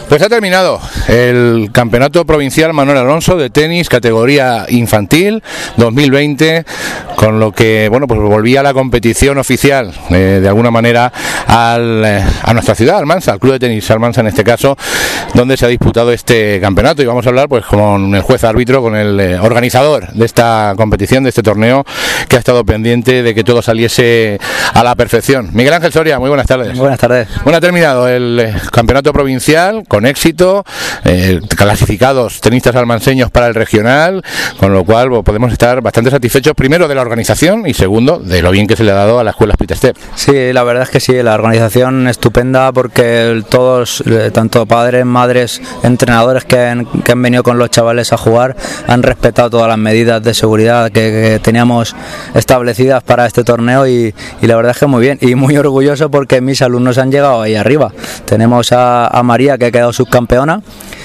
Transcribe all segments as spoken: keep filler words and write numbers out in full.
Pues ha terminado el Campeonato Provincial Manuel Alonso de tenis categoría infantil dos mil veinte, con lo que bueno pues volvía la competición oficial eh, de alguna manera al, eh, a nuestra ciudad, Almansa, al Club de Tenis Almansa en este caso, donde se ha disputado este campeonato, y vamos a hablar pues con el juez árbitro, con el eh, organizador de esta competición, de este torneo, que ha estado pendiente de que todo saliese a la perfección. Miguel Ángel Soria, muy buenas tardes. Buenas tardes. Bueno, ha terminado el eh, campeonato provincial con éxito, eh, clasificados tenistas almanseños para el regional, con lo cual bueno, podemos estar bastante satisfechos, primero de la organización y segundo de lo bien que se le ha dado a la escuela Split Step. Sí, la verdad es que sí, la organización estupenda, porque todos, eh, tanto padres, madres, entrenadores que han, que han venido con los chavales a jugar, han respetado todas las medidas de seguridad que, que teníamos establecidas para este torneo, y, y la verdad es que muy bien, y muy orgulloso porque mis alumnos han llegado ahí arriba. Tenemos a, a María, que ha quedado subcampeona,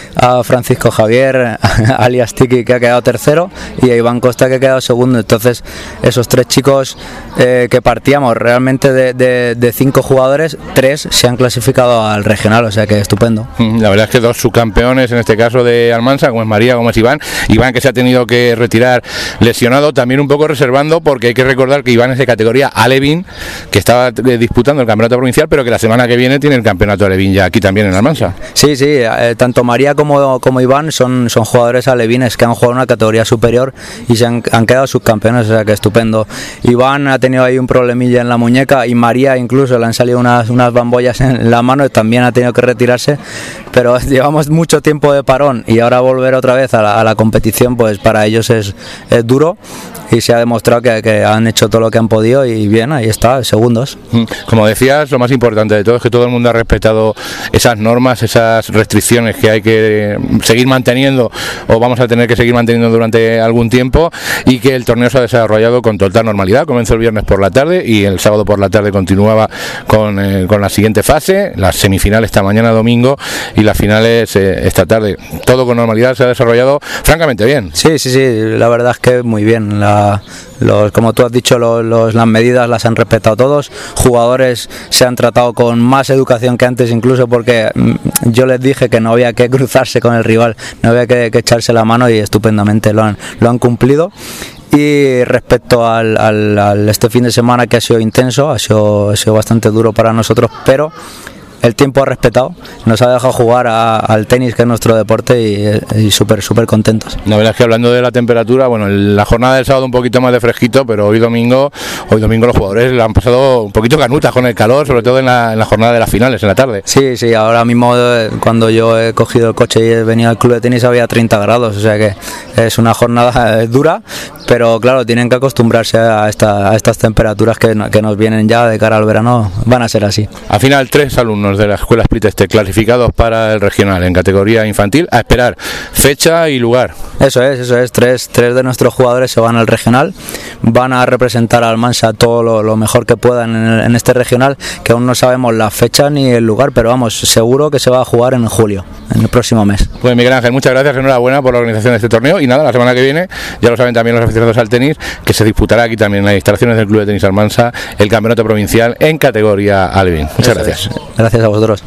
a Francisco Javier alias Tiki, que ha quedado tercero, y a Iván Costa, que ha quedado segundo. Entonces esos tres chicos eh, que partíamos realmente de, de, de cinco jugadores, tres se han clasificado al regional, o sea que estupendo. La verdad es que dos subcampeones en este caso de Almansa, como es María, como es Iván. Iván, que se ha tenido que retirar lesionado, también un poco reservando, porque hay que recordar que Iván es de categoría Alevín, que estaba eh, disputando el campeonato provincial, pero que la semana que viene tiene el campeonato Alevín ya aquí también en Almansa. Sí, sí, eh, tanto María como, como Iván son, son jugadores alevines que han jugado en una categoría superior y se han, han quedado subcampeones, o sea que estupendo. Iván ha tenido ahí un problemilla en la muñeca, y María incluso le han salido unas, unas bambollas en la mano, y también ha tenido que retirarse, pero llevamos mucho tiempo de parón y ahora volver otra vez a la, a la competición, pues para ellos es, es duro, y se ha demostrado que, que han hecho todo lo que han podido, y bien, ahí está, segundos. Como decías, lo más importante de todo es que todo el mundo ha respetado esas normas, esas restricciones que hay que seguir manteniendo, o vamos a tener que seguir manteniendo durante algún tiempo, y que el torneo se ha desarrollado con total normalidad. Comenzó el viernes por la tarde y el sábado por la tarde continuaba con, eh, con la siguiente fase, las semifinales esta mañana domingo y las finales eh, esta tarde. Todo con normalidad, se ha desarrollado francamente bien. Sí, sí, sí, la verdad es que muy bien. La, los, como tú has dicho, los, los, las medidas las han respetado todos. Jugadores se han tratado con más educación que antes, incluso porque mm, yo les dije que no había que cruzarse con el rival, no había que, que echarse la mano, y estupendamente lo han, lo han cumplido. Y respecto al, al, al este fin de semana, que ha sido intenso, ha sido, ha sido bastante duro para nosotros, pero el tiempo ha respetado, nos ha dejado jugar a, al tenis, que es nuestro deporte, y, y súper, súper contentos. La verdad es que, hablando de la temperatura, bueno, la jornada del sábado un poquito más de fresquito, pero hoy domingo, hoy domingo los jugadores la han pasado un poquito canutas con el calor, sobre todo en la, en la jornada de las finales, en la tarde. Sí, sí, ahora mismo cuando yo he cogido el coche y he venido al club de tenis había treinta grados, o sea que es una jornada dura, pero claro, tienen que acostumbrarse a, esta, a estas temperaturas que, que nos vienen ya de cara al verano, van a ser así. Al final, tres alumnos de la escuela Split Step clasificados para el regional en categoría infantil, a esperar fecha y lugar. Eso es, eso es, tres, tres de nuestros jugadores se van al regional, van a representar a Almansa todo lo, lo mejor que puedan en, en este regional, que aún no sabemos la fecha ni el lugar, pero vamos, seguro que se va a jugar en julio, en el próximo mes. Pues Miguel Ángel, muchas gracias, enhorabuena por la organización de este torneo, y nada, la semana que viene, ya lo saben también los aficionados al tenis, que se disputará aquí también en las instalaciones del Club de Tenis Almansa el campeonato provincial en categoría Alevín. Muchas gracias. Gracias a vosotros.